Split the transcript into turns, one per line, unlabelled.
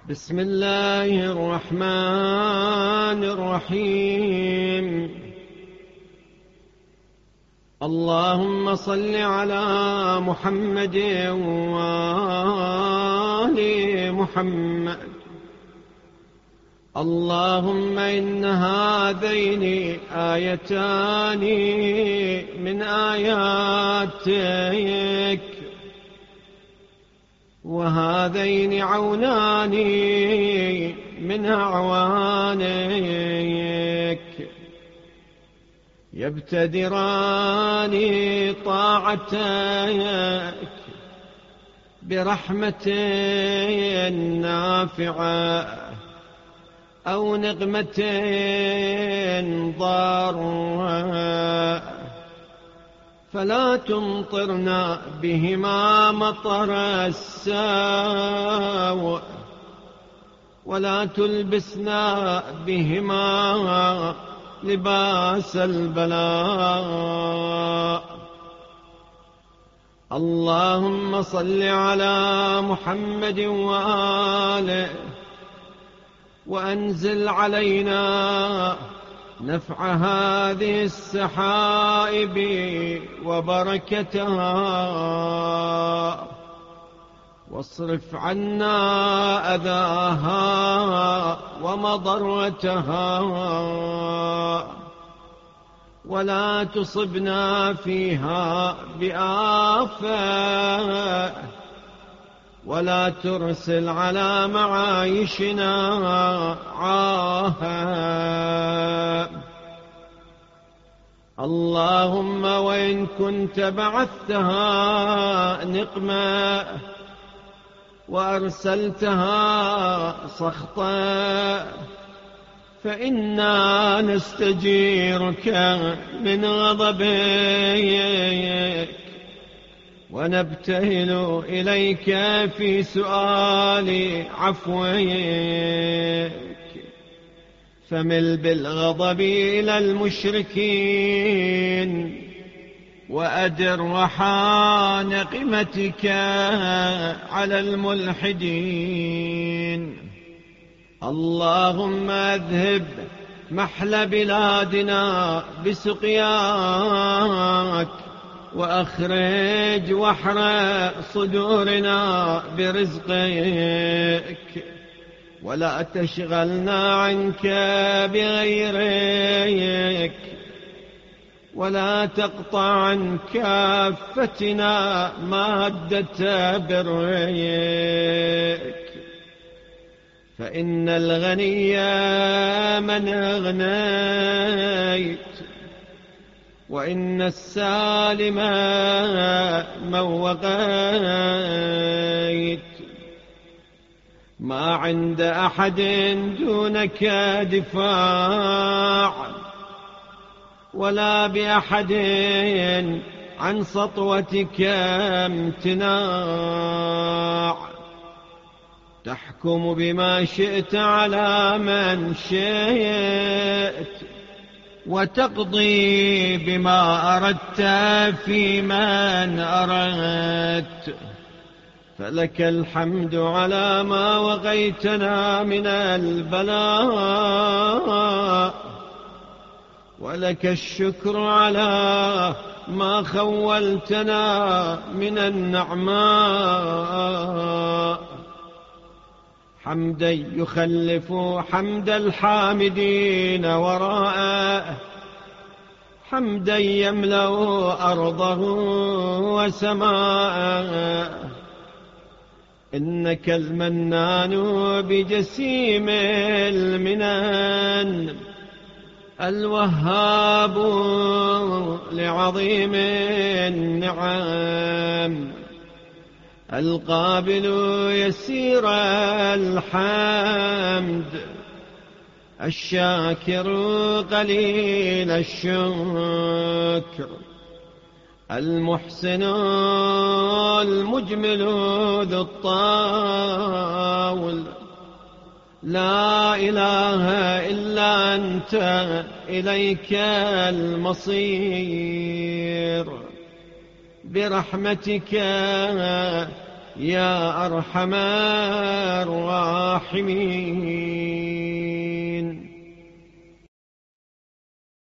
بسم الله الرحمن الرحيم. اللهم صل على محمد وآل محمد. اللهم إن هذين آيتان من آياتك، وهذين عونان من أعوانك، يبتدران طاعتك برحمة نافعة أو نقمة ضارة، فلا تمطرنا بهما مطر السوء، ولا تلبسنا بهما لباس البلاء. اللهم صل على محمد وآله، وأنزل علينا نفع هذه السحائب وبركتها، واصرف عنا أذاها ومضرتها، ولا تصبنا فيها بآفة، ولا ترسل على معايشنا عاهة. اللهم وإن كنت بعثتها نقمة وأرسلتها سخطا، فإنا نستجيرك من غضبك، ونبتهل إليك في سؤال عفوك. فمل بالغضب إلى المشركين، وأدر رحى نقمتك على الملحدين. اللهم أذهب محل بلادنا بسقياك، وأخرج وحر صدورنا برزقك، ولا تشغلنا عنك بغيرك، ولا تقطع عن كافتنا مادة برك. فإن الغني من أغنيت، وإن السالم من وقيت. ما عند أحد دونك دفاع، ولا بأحد عن سطوتك امتناع. تحكم بما شئت على من شئت، وتقضي بما أردت في من أردت. فلك الحمد على ما وقيتنا من البلاء، ولك الشكر على ما خولتنا من النعماء. حمدا يخلف حمد الحامدين وراءه، حمدا يملأ أرضه وسماءه. إنك المنان بجسيم المنان، الوهاب لعظيم النعم، القابل يسير الحمد، الشاكر قليل الشكر، المحسن المجمل ذو الطول. لا إله إلا أنت، إليك المصير. برحمتك يا أرحم الراحمين. الراحمين.